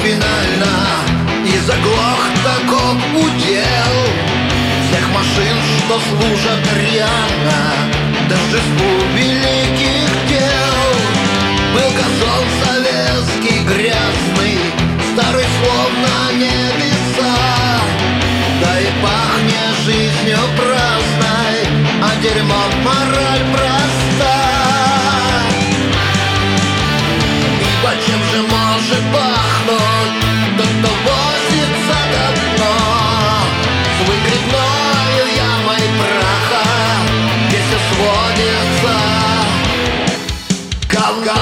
финально и заглох таков удел всех машин, что служат рьяно торжеству великих дел. Был газон советский грязный, старый словно небеса, да и пахнет жизнью праздной, а дерьмом мораль проста. Ибо чем же может пахнуть тот, кто возится давно с выгребною ямой праха, где все сводится говна.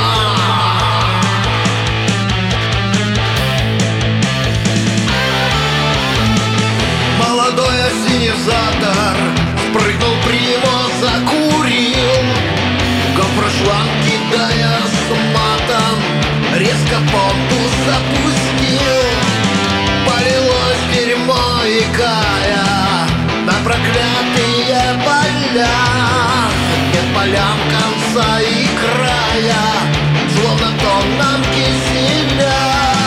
Молодой ассенизатор спрыгнул прямо, закурил, гофрошланг кидая с матом, резко помпу запустил. Полилось дерьмо, икая на проклятые поля. Нет полям конца и края, словно в тонном киселя.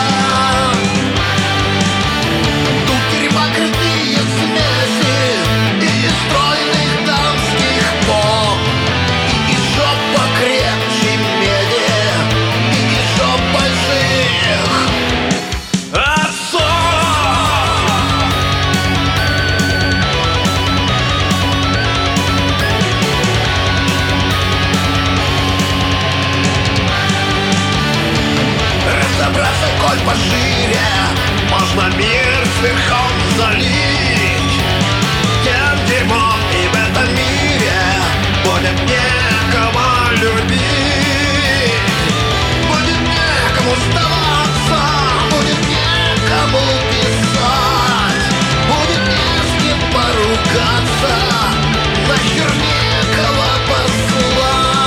Тут дерьмокрытые смеси из стройных дамских поп, и из жоп покрепче меди, и из жоп больших отцов. Разобраться, коль пошире, можно мир сверхом залить тем дерьмом, и в этом мире будет некого любить. Будет некому сдаваться, будет некому писать, будет не с кем поругаться, нахер некого послать.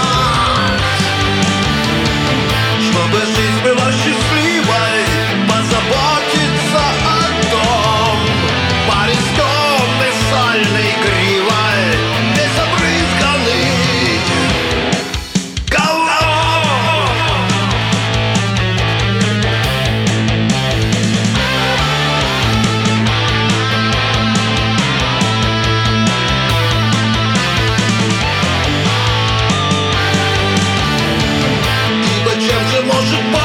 Чтобы жизнь была счастливой, позаботиться о том. Парень с темной сальной гривой, весь обрызганный говном. Ибо чем же может быть